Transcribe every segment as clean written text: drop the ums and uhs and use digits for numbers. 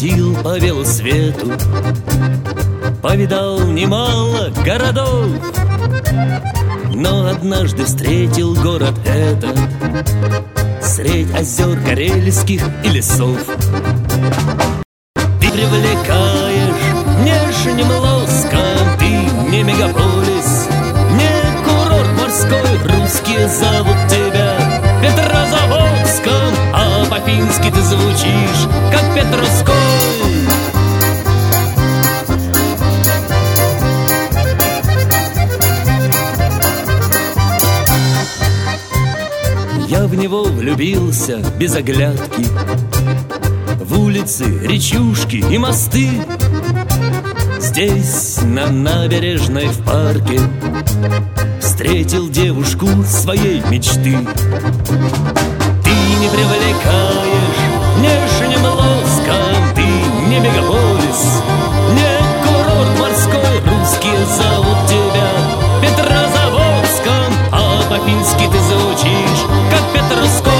ходил по белу свету, повидал немало городов, но однажды встретил город этот средь озер карельских и лесов. Ты привлекаешь нежным лоском, ты не мегаполис, не курорт морской. Русские зовут тебя Петрозаводском, а по-фински ты звучишь, как Петровской. Я в него влюбился без оглядки, в улицы, речушки и мосты. Здесь, на набережной в парке, встретил девушку своей мечты. Ты не привлекаешь нежным лоском, ты не мегаполис, не курорт морской. Русские зовут тебя Петрозаводском, а по-фински ты звучишь, как Петровской.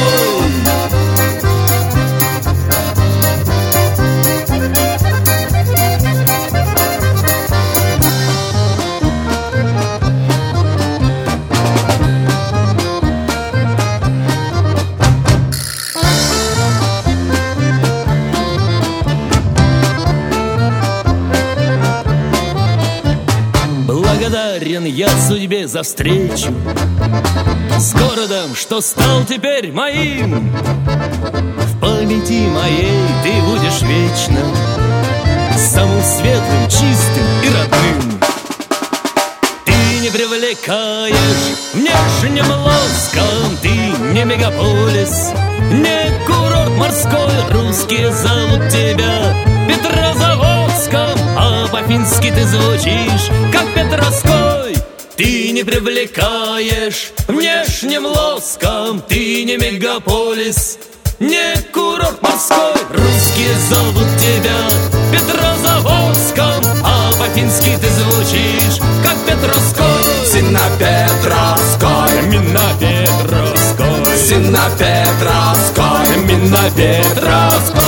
Благодарен я судьбе за встречу с городом, что стал теперь моим. В памяти моей ты будешь вечно самым светлым, чистым и родным. Ты не привлекаешь внешним лоском, ты не мегаполис, не курорт морской. Русские зовут тебя Петрозаводском, а по-фински ты звучишь, как Петровской. Ты не привлекаешь внешним лоском, ты не мегаполис, не курорт морской. Русские зовут тебя Петрозаводском, а по-фински ты звучишь, как Петровской. Синна-Петровской, Минна-Петровской, Синна-Петровской, Минна-Петровской.